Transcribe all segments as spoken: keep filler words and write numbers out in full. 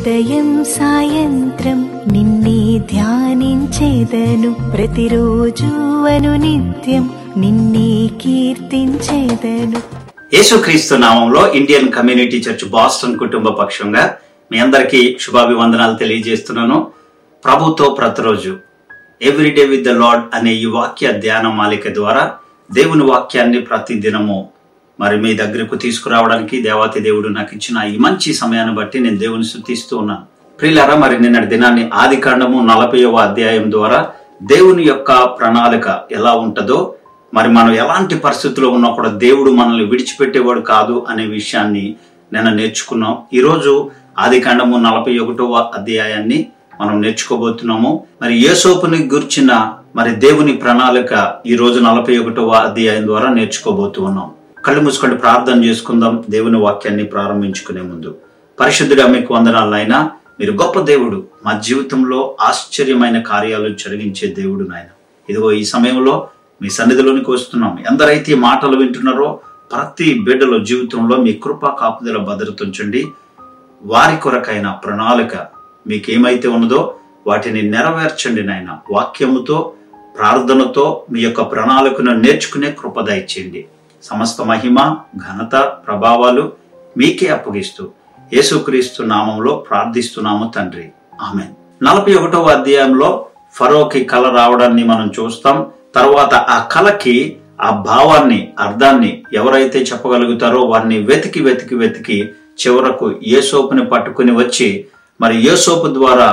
ఉదయం సాయంత్రం నిన్నే ధ్యానించేదను, ప్రతిరోజు అను నిత్యం నిన్నే కీర్తించేదను. యేసుక్రీస్తు నామంలో ఇండియన్ కమ్యూనిటీ చర్చ్ బాస్టన్ కుటుంబ పక్షంగా మీ అందరికీ శుభాభివందనాలు తెలియజేస్తున్నాను. ప్రభుతో ప్రతిరోజు ఎవ్రీడే విత్ ద లార్డ్ అనే ఈ వాక్య ధ్యాన మాలిక ద్వారా దేవుని వాక్యాన్ని ప్రతి దినము మరి మీ దగ్గరకు తీసుకురావడానికి దేవాతి దేవుడు నాకు ఇచ్చిన ఈ మంచి సమయాన్ని బట్టి నేను దేవుని స్తుతిస్తూ ఉన్నాను. ప్రియులారా, మరి నిన్నటి దినాన్ని ఆది కాండము నలభైవ అధ్యాయం ద్వారా దేవుని యొక్క ప్రణాళిక ఎలా ఉంటుందో, మరి మనం ఎలాంటి పరిస్థితుల్లో ఉన్నా కూడా దేవుడు మనల్ని విడిచిపెట్టేవాడు కాదు అనే విషయాన్ని నిన్న నేర్చుకున్నాం. ఈరోజు ఆది కాండము నలభై ఒకటవ అధ్యాయాన్ని మనం నేర్చుకోబోతున్నాము. మరి యోసేపుని గుర్చిన మరి దేవుని ప్రణాళిక ఈ రోజు నలభై ఒకటవ అధ్యాయం ద్వారా నేర్చుకోబోతూ ఉన్నాం. కళ్ళు మూసుకొని ప్రార్థన చేసుకుందాం దేవుని వాక్యాన్ని ప్రారంభించుకునే ముందు. పరిశుద్ధుడా, మీకు వందనాలు నాయనా. మీరు గొప్ప దేవుడు, మా జీవితంలో ఆశ్చర్యమైన కార్యాలు జరిగించే దేవుడు నాయన. ఇదిగో ఈ సమయంలో మీ సన్నిధిలోనికి వస్తున్నాం. ఎందరైతే ఈ మాటలు వింటున్నారో ప్రతి బిడ్డల జీవితంలో మీ కృపా కాపుదల భద్రత ఉంచండి. వారి కొరకైన ప్రణాళిక మీకేమైతే ఉన్నదో వాటిని నెరవేర్చండి నాయన. వాక్యముతో ప్రార్థనతో మీ యొక్క ప్రణాళికను నేర్చుకునే కృప దయచేయండి. సమస్త మహిమ ఘనత ప్రభావాలు మీకే అప్పగిస్తూ యేసుక్రీస్తు నామంలో ప్రార్థిస్తున్నాము తండ్రి, ఆమేన్. నలభై ఒకటవ అధ్యాయంలో ఫరోకి కల రావడాన్ని మనం చూస్తాం. తర్వాత ఆ కలకి ఆ భావాన్ని అర్థాన్ని ఎవరైతే చెప్పగలుగుతారో వారిని వెతికి వెతికి వెతికి చివరకు యోసేపుని పట్టుకుని వచ్చి మరి యోసేపు ద్వారా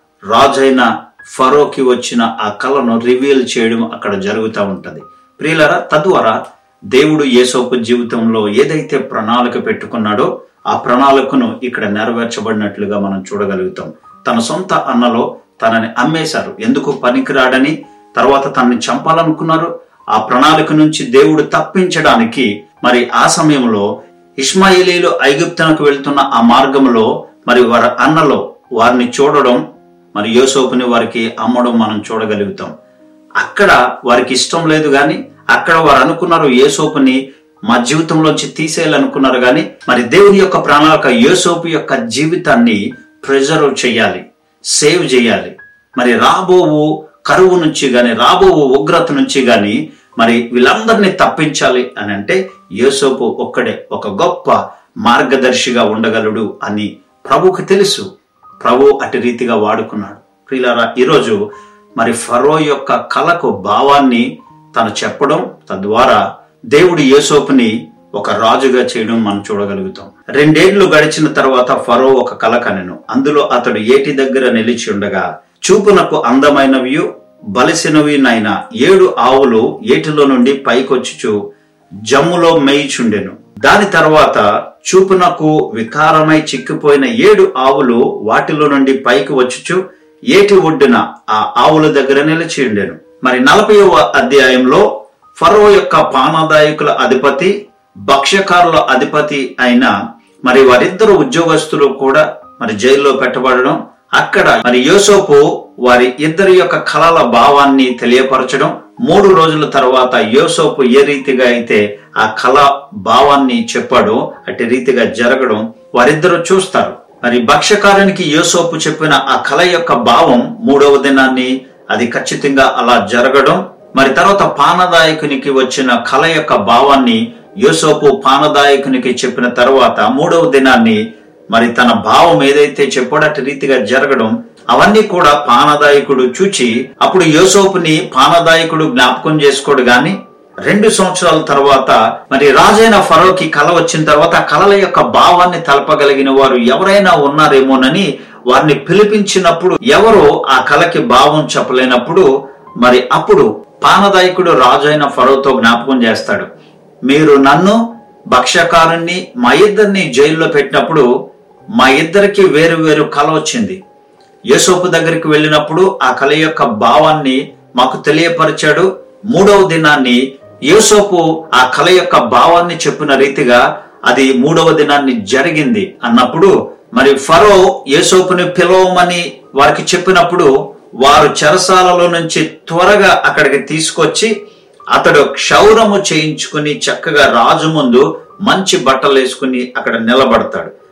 రాజైన ఫరోకి వచ్చిన ఆ కళను రివీల్ చేయడం అక్కడ జరుగుతూ ఉంటది. ప్రియులారా, తద్వారా దేవుడు యోసేపు జీవితంలో ఏదైతే ప్రణాళిక పెట్టుకున్నాడో ఆ ప్రణాళికను ఇక్కడ నెరవేర్చబడినట్లుగా మనం చూడగలుగుతాం. తన సొంత అన్నలో తనని అమ్మేశారు, ఎందుకు పనికిరాడని. తర్వాత తనని చంపాలనుకున్నారు. ఆ ప్రణాళిక నుంచి దేవుడు తప్పించడానికి మరి ఆ సమయంలో ఇష్మాయేలీలు ఐగుప్తునకు వెళ్తున్న ఆ మార్గంలో మరి వారి అన్నలో వారిని చూడడం, మరి యోసేపుని వారికి అమ్మడం మనం చూడగలుగుతాం. అక్కడ వారికి ఇష్టం లేదు గాని అక్కడ వారు అనుకున్నారు యోసేపుని మా జీవితంలోంచి తీసేయాలనుకున్నారు గాని మరి దేవుని యొక్క ప్రణాళిక యోసేపు యొక్క జీవితాన్ని ప్రిజర్వ్ చేయాలి, సేవ్ చేయాలి. మరి రాబోవు కరువు నుంచి గాని రాబోవు ఉగ్రత నుంచి గాని మరి వీళ్ళందరినీ తప్పించాలి అని అంటే యోసేపు ఒక్కడే ఒక గొప్ప మార్గదర్శిగా ఉండగలడు అని ప్రభువుకి తెలుసు. ప్రభు అటు రీతిగా వాడుకున్నాడు. ప్రియులారా, ఈరోజు మరి ఫరో యొక్క కళకు భావాన్ని తను చెప్పడం, తద్వారా దేవుడు యోసేపుని ఒక రాజుగా చేయడం మనం చూడగలుగుతాం. రెండేళ్లు గడిచిన తర్వాత ఫరో ఒక కల కనెను. అందులో అతడు ఏటి దగ్గర నిలిచి ఉండగా చూపునకు అందమైనవి బలిసినవి నైనా ఏడు ఆవులు ఏటిలో నుండి పైకొచ్చుచు జమ్ములో మేయిచుండెను. దాని తర్వాత చూపునకు వికారమై చిక్కిపోయిన ఏడు ఆవులు వాటిలో నుండి పైకి వచ్చుచు ఏటి ఒడ్డున ఆ ఆవుల దగ్గర నిలిచి ఉండెను. మరి నలభైవ అధ్యాయంలో ఫరో యొక్క పానదాయకుల అధిపతి భక్ష్యకారుల అధిపతి అయిన మరి వారిద్దరు ఉద్యోగస్తులు కూడా మరి జైల్లో పెట్టబడడం, అక్కడ మరి యోసేపు వారి ఇద్దరి యొక్క కళల భావాన్ని తెలియపరచడం, మూడు రోజుల తర్వాత యోసేపు ఏ రీతిగా అయితే ఆ కళ భావాన్ని చెప్పాడో అట్టి రీతిగా జరగడం వారిద్దరూ చూస్తారు. మరి భక్ష్యకారునికి యోసేపు చెప్పిన ఆ కళ యొక్క భావం మూడవ దినాన్ని అది ఖచ్చితంగా అలా జరగడం, మరి తర్వాత పానదాయకునికి వచ్చిన కళ యొక్క భావాన్ని యోసేపు పానదాయకునికి చెప్పిన తర్వాత మూడవ దినాన్ని మరి తన భావం ఏదైతే చెప్పాడో అట్టి రీతిగా జరగడం, అవన్నీ కూడా పానదాయకుడు చూచి అప్పుడు యోసేపుని పానదాయకుడు జ్ఞాపకం చేసుకోడు గాని రెండు సంవత్సరాల తర్వాత మరి రాజైన ఫరోకి కళ వచ్చిన తర్వాత ఆ కళల యొక్క భావాన్ని తెలపగలిగిన వారు ఎవరైనా ఉన్నారేమోనని వారిని పిలిపించినప్పుడు ఎవరో ఆ కళకి భావం చెప్పలేనప్పుడు మరి అప్పుడు పానదాయకుడు రాజైన ఫరోతో జ్ఞాపకం చేస్తాడు, మీరు నన్ను భక్ష్యకారుణ్ణి మా ఇద్దరిని జైల్లో పెట్టినప్పుడు మా ఇద్దరికి వేరు వేరు కళ వచ్చింది. యోసేపు దగ్గరికి వెళ్ళినప్పుడు ఆ కళ యొక్క భావాన్ని మాకు తెలియపరిచాడు. మూడవ దినాన్ని యోసేపు ఆ కళ యొక్క భావాన్ని చెప్పిన రీతిగా అది మూడవ దినాన్ని జరిగింది అన్నప్పుడు మరి ఫరో యోసేపుని పిలవమని వారికి చెప్పినప్పుడు వారు చెరసాలలో నుంచి త్వరగా అక్కడికి తీసుకొచ్చి అతడు క్షౌరము చేయించుకుని చక్కగా రాజు ముందు మంచి బట్టలు వేసుకుని అక్కడ నిలబడతాడు.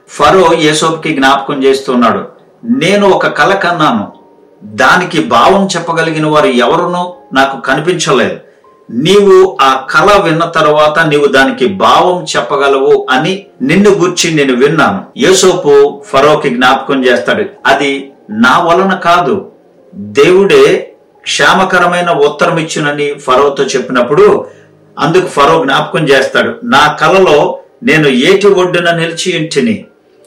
ఫరో యోసేపుకి జ్ఞాపకం చేస్తున్నాడు, నేను ఒక కల కన్నాను, దానికి భావం చెప్పగలిగిన వారు ఎవరునూ నాకు కనిపించలేదు. నీవు ఆ కల విన్న తర్వాత నీవు దానికి భావం చెప్పగలవు అని నిన్ను గుర్చి నేను విన్నాను. యోసేపు ఫరోకి జ్ఞాపకం చేస్తాడు, అది నా వలన కాదు, దేవుడే క్షేమకరమైన ఉత్తరం ఇచ్చునని ఫరోతో చెప్పినప్పుడు అందుకు ఫరో జ్ఞాపకం చేస్తాడు, నా కలలో నేను ఏటి ఒడ్డున నిలిచి ఇంటిని,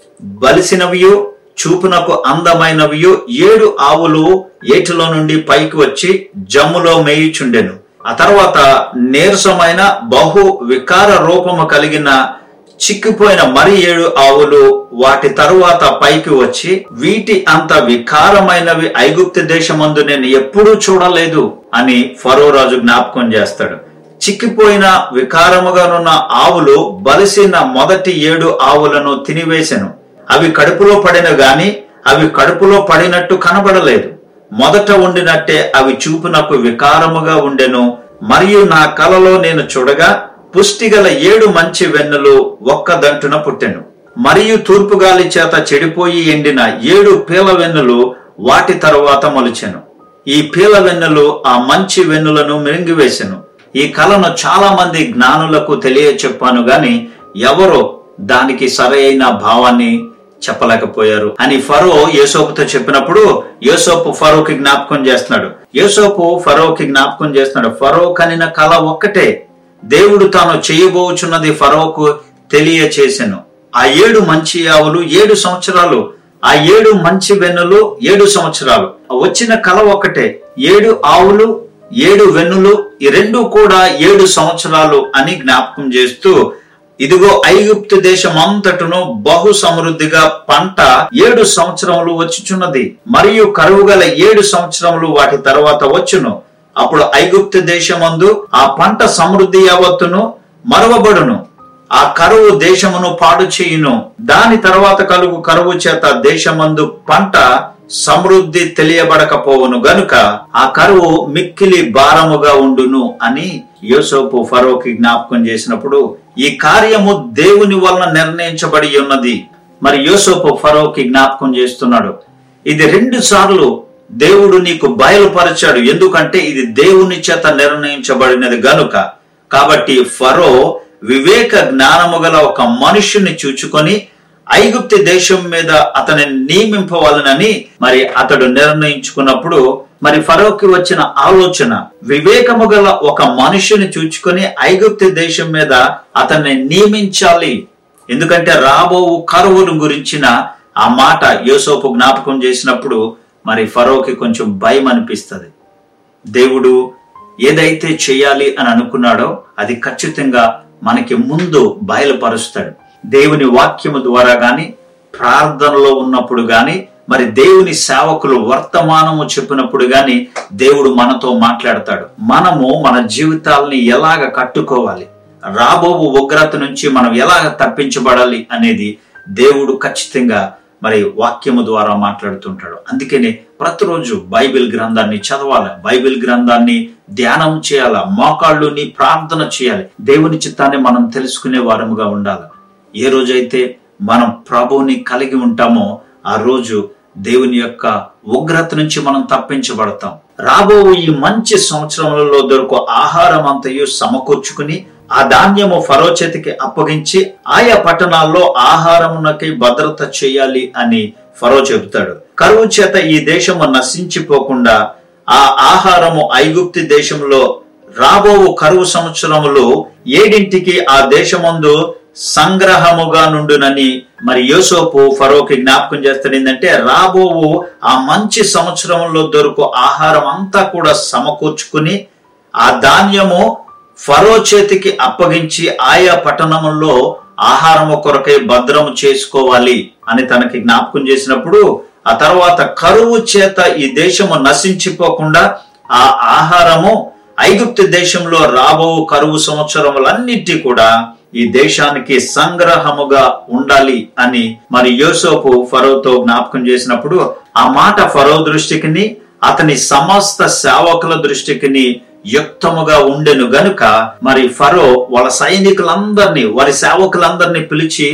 బలిసినవియు చూపునకు అందమైనవియు ఏడు ఆవులు ఏటిలో నుండి పైకి వచ్చి జమ్ములో మేయుచుండెను. ఆ తర్వాత నీరసమైన బహు వికార రూపము కలిగిన చిక్కిపోయిన మరి ఏడు ఆవులు వాటి తరువాత పైకి వచ్చి, వీటి అంత వికారమైనవి ఐగుప్తు దేశమందు నేను ఎప్పుడూ చూడలేదు అని ఫరో రాజు జ్ఞాపకం చేస్తాడు. చిక్కిపోయిన వికారముగానున్న ఆవులు బలిసిన మొదటి ఏడు ఆవులను తినివేశెను. అవి కడుపులో పడిన గాని అవి కడుపులో పడినట్టు కనబడలేదు. మొదట ఉండినట్టే అవి చూపునకు వికారముగా ఉండెను. మరియు నా కలలో నేను చూడగా పుష్టిగల ఏడు మంచి వెన్నులు ఒక్కదంటున పుట్టెను. మరియు తూర్పుగాలి చేత చెడిపోయి ఎండిన ఏడు పీల వెన్నులు వాటి తరువాత మొలిచెను. ఈ పీల వెన్నులు ఆ మంచి వెన్నులను మిరింగివేశెను. ఈ కలను చాలా మంది జ్ఞానులకు తెలియ చెప్పాను గాని ఎవరో దానికి సరైన భావాన్ని చెప్పలేకపోయారు అని ఫరో యోసేపుతో చెప్పినప్పుడు యోసేపు ఫరోకి జ్ఞాపకం చేస్తున్నాడు. యోసేపు ఫరోకి జ్ఞాపకం చేస్తున్నాడు, ఫరో కనిన కల ఒక్కటే దేవుడు తాను చేయబోచున్నది ఫరోకు తెలియచేసెను. ఆ ఏడు మంచి ఆవులు ఏడు సంవత్సరాలు, ఆ ఏడు మంచి వెన్నులు ఏడు సంవత్సరాలు. వచ్చిన కల ఒక్కటే, ఏడు ఆవులు ఏడు వెన్నులు, ఈ రెండు కూడా ఏడు సంవత్సరాలు అని జ్ఞాపకం చేస్తూ, ఇదిగో ఐగుప్తు దేశం అంతటను బహు సమృద్ధిగా పంట ఏడు సంవత్సరములు వచ్చుచున్నది, మరియు కరువు గల ఏడు సంవత్సరములు వాటి తర్వాత వచ్చును. అప్పుడు ఐగుప్తు దేశమందు ఆ పంట సమృద్ధి యావత్తును మరవబడును. ఆ కరువు దేశమును పాడు చేయును. దాని తర్వాత కలుగు కరువు చేత దేశమందు పంట సమృద్ధి తెలియబడకపోవును గనుక ఆ కరువు మిక్కిలి భారముగా ఉండును అని యోసేపు ఫరోకి జ్ఞాపకం చేసినప్పుడు, ఈ కార్యము దేవుని వలన నిర్ణయించబడి ఉన్నది. మరి యోసేపు ఫరోకి జ్ఞాపకం చేస్తున్నాడు, ఇది రెండు సార్లు దేవుడు నీకు బయలుపరిచాడు, ఎందుకంటే ఇది దేవుని చేత నిర్ణయించబడినది గనుక. కాబట్టి ఫరో వివేక జ్ఞానము గల ఒక మనుష్యుని చూచుకొని ఐగుప్తు దేశం మీద అతని నియమింపవాలనని మరి అతడు నిర్ణయించుకున్నప్పుడు, మరి ఫరోకి వచ్చిన ఆలోచన వివేకము గల ఒక మనుష్యుని చూచుకొని ఐగుప్తు దేశం మీద అతన్ని నియమించాలి. ఎందుకంటే రాబో కరువును గురించిన ఆ మాట యోసేపు జ్ఞాపకం చేసినప్పుడు మరి ఫరోకి కొంచెం భయం అనిపిస్తుంది. దేవుడు ఏదైతే చేయాలి అని అనుకున్నాడో అది ఖచ్చితంగా మనకి ముందు బయలుపరుస్తాడు. దేవుని వాక్యము ద్వారా గాని, ప్రార్థనలో ఉన్నప్పుడు గాని, మరి దేవుని సేవకులు వర్తమానము చెప్పినప్పుడు గాని దేవుడు మనతో మాట్లాడతాడు. మనము మన జీవితాలని ఎలాగ కట్టుకోవాలి, రాబో ఉగ్రత నుంచి మనం ఎలాగ తప్పించబడాలి అనేది దేవుడు ఖచ్చితంగా మరి వాక్యము ద్వారా మాట్లాడుతుంటాడు. అందుకనే ప్రతిరోజు బైబిల్ గ్రంథాన్ని చదవాలి, బైబిల్ గ్రంథాన్ని ధ్యానం చేయాలి, మోకాళ్ళుని ప్రార్థన చేయాలి, దేవుని చిత్తాన్ని మనం తెలుసుకునే వారముగా ఉండాలి. ఏ రోజైతే మనం ప్రభువుని కలిగి ఉంటామో ఆ రోజు దేవుని యొక్క ఉగ్రత నుంచి మనం తప్పించబడతాం. రాబో ఈ మంచి సంవత్సరములలో దొరకు ఆహారం అంతయు సమకూర్చుకుని ఆ ధాన్యము ఫరో చేతికి అప్పగించి ఆయా పట్టణాల్లో ఆహారమునకి భద్రత చేయాలి అని ఫరో చెబుతాడు. కరువు చేత ఈ దేశము నశించిపోకుండా ఆ ఆహారము ఐగుప్తు దేశంలో రాబో కరువు సంవత్సరములు ఏడింటికి ఆ దేశమందు సంగ్రహముగా నుండునని మరి యోసేపు ఫరోకి జ్ఞాపకం చేస్తాడు. ఏంటంటే రాబోవు ఆ మంచి సంవత్సరంలో దొరకు ఆహారం అంతా కూడా సమకూర్చుకుని ఆ ధాన్యము ఫరో చేతికి అప్పగించి ఆయా పట్టణముల్లో ఆహారము కొరకై భద్రము చేసుకోవాలి అని తనకి జ్ఞాపకం చేసినప్పుడు, ఆ తర్వాత కరువు చేత ఈ దేశము నశించిపోకుండా ఆ ఆహారము ఐగుప్తు దేశంలో రాబో కరువు సంవత్సరములన్నిటి కూడా ఈ దేశానికి సంగ్రహముగా ఉండాలి అని మరి యోసేపు ఫరోతో జ్ఞాపకం చేసినప్పుడు ఆ మాట ఫరో దృష్టికిని అతని సమస్త సేవకుల దృష్టికిని యుక్తముగా ఉండెను గనుక మరి ఫరో వాళ్ళ సైనికులందరినీ వారి సేవకులందరినీ పిలిచి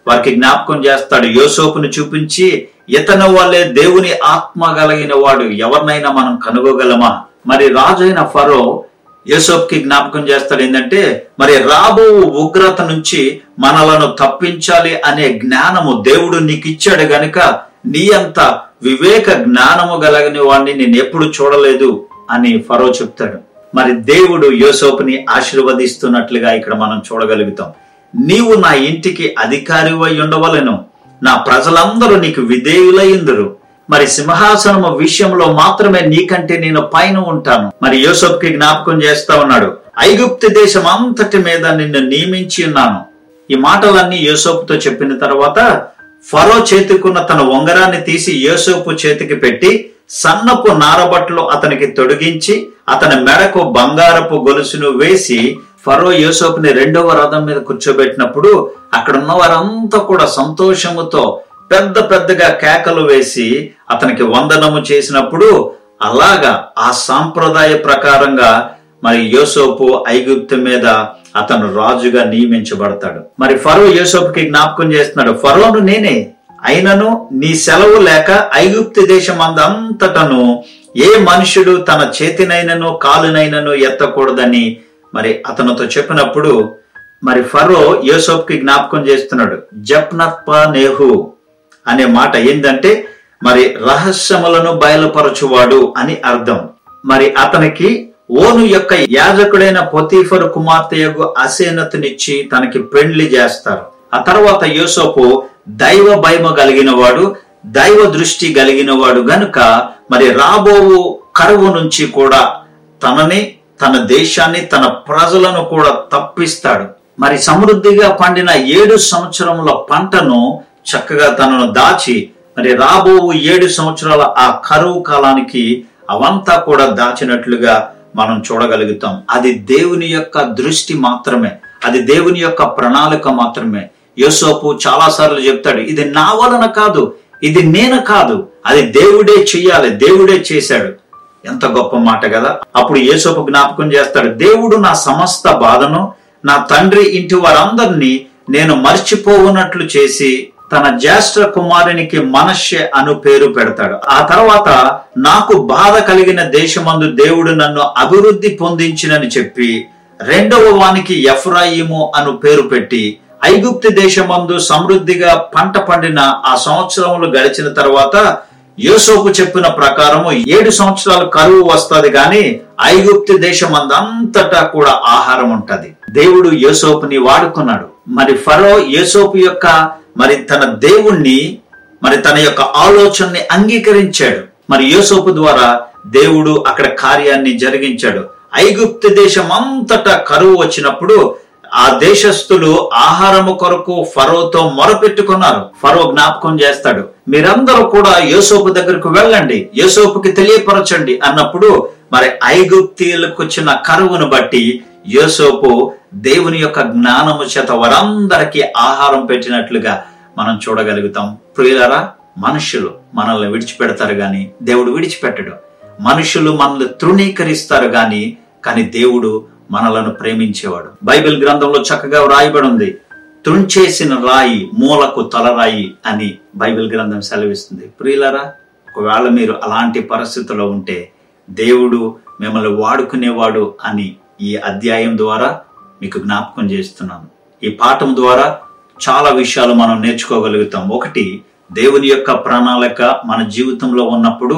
వారికి జ్ఞాపకం చేస్తాడు. యోసేపును చూపించి, ఇతను వల్లే దేవుని ఆత్మ కలిగిన వాడు ఎవరినైనా మనం కనుగోగలమా? మరి రాజు అయిన ఫరో యోసేపుకి జ్ఞాపకం చేస్తాడు ఏంటంటే, మరి రాబో ఉగ్రత నుంచి మనలను తప్పించాలి అనే జ్ఞానము దేవుడు నీకు ఇచ్చాడు గనుక నీ అంత వివేక జ్ఞానము కలిగిన వాడిని నేను ఎప్పుడు చూడలేదు అని ఫరో చెప్తాడు. మరి దేవుడు యోసేపుని ఆశీర్వదిస్తున్నట్లుగా ఇక్కడ మనం చూడగలుగుతాం. నీవు నా ఇంటికి అధికారివై ఉండవలెను, నా ప్రజలందరూ నీకు విధేయులయ్యుందురు, మరి సింహాసనము విషయంలో మాత్రమే నీకంటే నేను పైన ఉంటాను. మరి యోసేపుకి జ్ఞాపకం చేస్తా ఉన్నాడు, ఐగుప్తు దేశం అంతటి మీద నిన్ను నియమించి ఉన్నాను. ఈ మాటలన్నీ యోసేపుతో చెప్పిన తర్వాత ఫరో చేతికున్న తన ఉంగరాన్ని తీసి యోసేపు చేతికి పెట్టి సన్నపు నారబట్టలు అతనికి తొడిగించి అతని మెడకు బంగారపు గొలుసును వేసి ఫరో యోసేపుని రెండవ రథం మీద కూర్చోబెట్టినప్పుడు అక్కడ ఉన్న వారంతా కూడా సంతోషముతో పెద్ద పెద్దగా కేకలు వేసి అతనికి వందనము చేసినప్పుడు అలాగా ఆ సాంప్రదాయ ప్రకారంగా మరి యోసేపు ఐగుప్తు మీద అతను రాజుగా నియమించబడతాడు. మరి ఫరో యోసేపుకి జ్ఞాపకం చేస్తున్నాడు, ఫరోను నేనే, అయినను నీ సెలవు లేక ఐగుప్తు దేశం అంతటను ఏ మనుషుడు తన చేతినైనను కాలునైనను ఎత్తకూడదని మరి అతనితో చెప్పినప్పుడు మరి ఫరో యోసేపుకి జ్ఞాపకం చేస్తున్నాడు, జప్నత్ప నేహు అనే మాట ఏంటంటే మరి రహస్యములను బయలుపరచువాడు అని అర్థం. మరి అతనికి ఓను యొక్క యాజకుడైన పొతీఫరు కుమార్తె యొక్క అసేనతనిచ్చి తనకి పెండ్లి చేస్తారు. ఆ తర్వాత యోసేపు దైవ భయము కలిగిన వాడు, దైవ దృష్టి కలిగిన వాడు గనుక మరి రాబోవు కరువు నుంచి కూడా తనని, తన దేశాన్ని, తన ప్రజలను కూడా తప్పిస్తాడు. మరి సమృద్ధిగా పండిన ఏడు సంవత్సరముల పంటను చక్కగా తనను దాచి మరి రాబోవు ఏడు సంవత్సరాల ఆ కరువు కాలానికి అవంతా కూడా దాచినట్లుగా మనం చూడగలుగుతాం. అది దేవుని యొక్క దృష్టి మాత్రమే, అది దేవుని యొక్క ప్రణాళిక మాత్రమే. యోసేపు చాలా సార్లు చెప్తాడు, ఇది నా వలన కాదు, ఇది నేను కాదు, అది దేవుడే చెయ్యాలి, దేవుడే చేశాడు. ఎంత గొప్ప మాట కదా. అప్పుడు యోసేపు జ్ఞాపకం చేస్తాడు, దేవుడు నా సమస్త బాధను, నా తండ్రి ఇంటి వారందరినీ నేను మర్చిపోవునట్లు చేసి తన జ్యేష్ఠ కుమారునికి మనష్షే అను పేరు పెడతాడు. ఆ తర్వాత నాకు బాధ కలిగిన దేశమందు దేవుడు నన్ను అభివృద్ధి పొందించినని చెప్పి రెండవ వానికి ఎఫ్రాయిము అను పేరు పెట్టి ఐగుప్తు దేశమందు సమృద్ధిగా పంట పండిన ఆ సంవత్సరములు గడిచిన తర్వాత యోసేపు చెప్పిన ప్రకారము ఏడు సంవత్సరాలు కరువు వస్తుంది గాని ఐగుప్తు దేశమందంతటా కూడా ఆహారం ఉంటది. దేవుడు యోసేపుని వాడుకున్నాడు. మరి ఫరో యోసేపు యొక్క మరి తన దేవుణ్ణి మరి తన యొక్క ఆలోచనని అంగీకరించాడు. మరి యోసేపు ద్వారా దేవుడు అక్కడ కార్యాన్ని జరిగించాడు. ఐగుప్తు దేశం అంతటా కరువు వచ్చినప్పుడు ఆ దేశస్థులు ఆహారము కొరకు ఫరోతో మొరపెట్టుకున్నారు. ఫరో జ్ఞాపకం చేస్తాడు, మీరందరూ కూడా యోసేపు దగ్గరకు వెళ్ళండి, యోసేపుకి తెలియపరచండి అన్నప్పుడు మరి ఐగుప్తీయులకు వచ్చిన కరువును బట్టి యోసేపు దేవుని యొక్క జ్ఞానము చేత వారందరికీ ఆహారం పెట్టినట్లుగా మనం చూడగలుగుతాం. ప్రియులారా, మనుషులు మనల్ని విడిచిపెడతారు గాని దేవుడు విడిచిపెట్టడు. మనుషులు మనల్ని తృణీకరిస్తారు గాని కానీ దేవుడు మనలను ప్రేమించేవాడు. బైబిల్ గ్రంథంలో చక్కగా వ్రాయబడి ఉంది, తుంచేసిన రాయి మూలకు తలరాయి అని బైబిల్ గ్రంథం సెలవిస్తుంది. ప్రియులారా, ఒకవేళ మీరు అలాంటి పరిస్థితుల్లో ఉంటే దేవుడు మిమ్మల్ని వాడుకునేవాడు అని ఈ అధ్యాయం ద్వారా మీకు జ్ఞాపకం చేస్తున్నాను. ఈ పాఠం ద్వారా చాలా విషయాలు మనం నేర్చుకోగలుగుతాం. ఒకటి, దేవుని యొక్క ప్రణాళిక మన జీవితంలో ఉన్నప్పుడు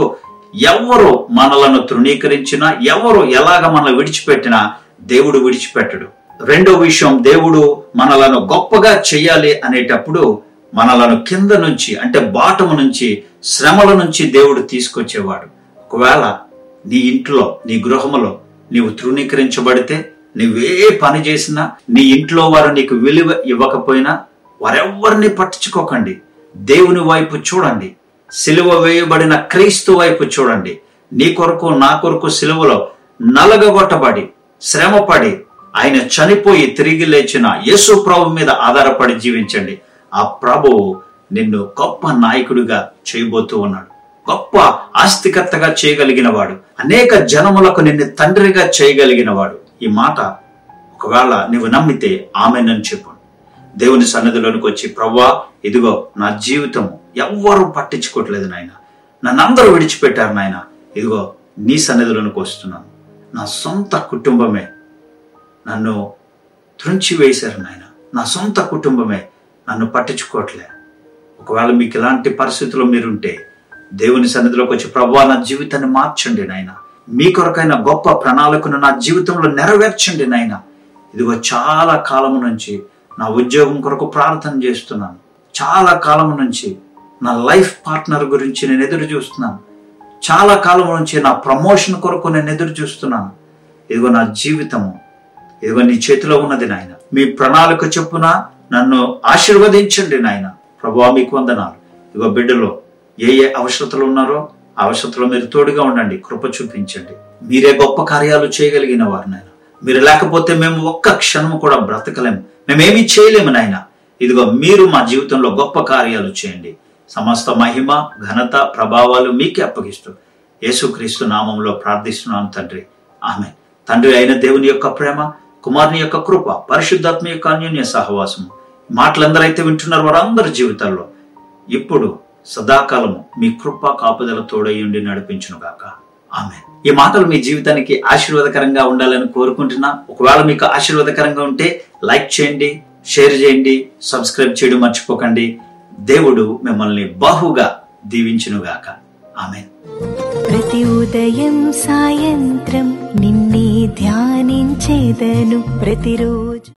ఎవరు మనలను తృణీకరించినా, ఎవరు ఎలాగ మనల్ని విడిచిపెట్టినా దేవుడు విడిచిపెట్టడు. రెండో విషయం, దేవుడు మనలను గొప్పగా చెయ్యాలి అనేటప్పుడు మనలను కింద నుంచి అంటే బాటము నుంచి, శ్రమల నుంచి దేవుడు తీసుకొచ్చేవాడు. ఒకవేళ నీ ఇంట్లో, నీ గృహములో నీవు తృణీకరించబడితే, నువ్వే పని చేసినా, నీ ఇంట్లో వారు నీకు విలువ ఇవ్వకపోయినా వారెవ్వరిని పట్టించుకోకండి. దేవుని వైపు చూడండి, సిలువ వేయబడిన క్రీస్తు వైపు చూడండి. నీ కొరకు, నా కొరకు సిలువలో నలగగొట్టబడి శ్రమపడి ఆయన చనిపోయి తిరిగి లేచిన యేసు ప్రభు మీద ఆధారపడి జీవించండి. ఆ ప్రభువు నిన్ను గొప్ప నాయకుడిగా చేయబోతూ ఉన్నాడు. గొప్ప ఆస్తికర్తగా చేయగలిగిన వాడు, అనేక జనములకు నిన్ను తండ్రిగా చేయగలిగిన వాడు. ఈ మాట ఒకవేళ నువ్వు నమ్మితే ఆమేనని చెప్పు. దేవుని సన్నిధిలోనికి వచ్చి, ప్రభువా ఇదిగో నా జీవితము ఎవ్వరూ పట్టించుకోవట్లేదు నాయన, నన్ను అందరూ విడిచిపెట్టారు నాయన, ఇదిగో నీ సన్నిధిలోనికి వస్తున్నాను. నా సొంత కుటుంబమే నన్ను త్రుంచి వేశారు నాయన, నా సొంత కుటుంబమే నన్ను పట్టించుకోవట్లే. ఒకవేళ మీకు ఇలాంటి పరిస్థితుల్లో మీరుంటే దేవుని సన్నిధిలోకి వచ్చి, ప్రభువా నా జీవితాన్ని మార్చండి నాయన, మీ కొరకైన గొప్ప ప్రణాళికను నా జీవితంలో నెరవేర్చండి నాయన. ఇదిగో చాలా కాలం నుంచి నా ఉద్యోగం కొరకు ప్రార్థన చేస్తున్నాను, చాలా కాలం నుంచి నా లైఫ్ పార్ట్నర్ గురించి నేను ఎదురు చూస్తున్నాను, చాలా కాలం నుంచి నా ప్రమోషన్ కొరకు నేను ఎదురు చూస్తున్నాను. ఇదిగో నా జీవితము ఇదిగో నీ చేతిలో ఉన్నది నాయన, మీ ప్రణాళిక చొప్పున నన్ను ఆశీర్వదించండి నాయన. ప్రభువా మీకు వందనాలు. ఇదిగో బిడ్డలో ఏ ఏ అవసరతలు ఉన్నారో ఆ అవసరతలో మీరు తోడుగా ఉండండి, కృప చూపించండి. మీరే గొప్ప కార్యాలు చేయగలిగిన వారు నాయన. మీరు లేకపోతే మేము ఒక్క క్షణము కూడా బ్రతకలేము, మేమేమీ చేయలేము నాయన. ఇదిగో మీరు మా జీవితంలో గొప్ప కార్యాలు చేయండి. సమస్త మహిమ ఘనత ప్రభావాలు మీకే అప్పగిస్తూ యేసుక్రీస్తు నామంలో ప్రార్థిస్తున్నాం తండ్రి, ఆమేన్. తండ్రి అయిన దేవుని యొక్క ప్రేమ, కుమారుని యొక్క కృప, పరిశుద్ధాత్మ యొక్క అన్యోన్య సహవాసము మాటలందరైతే వింటున్నారు వారందరి జీవితాల్లో ఇప్పుడు సదాకాలము మీ కృప కాపుదల తోడయ్యుండి నడిపించును గాక, ఆమేన్. ఈ మాటలు మీ జీవితానికి ఆశీర్వాదకరంగా ఉండాలని కోరుకుంటున్నా. ఒకవేళ మీకు ఆశీర్వాదకరంగా ఉంటే లైక్ చేయండి, షేర్ చేయండి, సబ్స్క్రైబ్ చేయడం మర్చిపోకండి. దేవుడు మిమ్మల్ని బహుగా దీవించునుగాక, ఆమేన్. ప్రతి ఉదయం సాయంత్రం నిన్నే ధ్యానించేదను ప్రతిరోజు.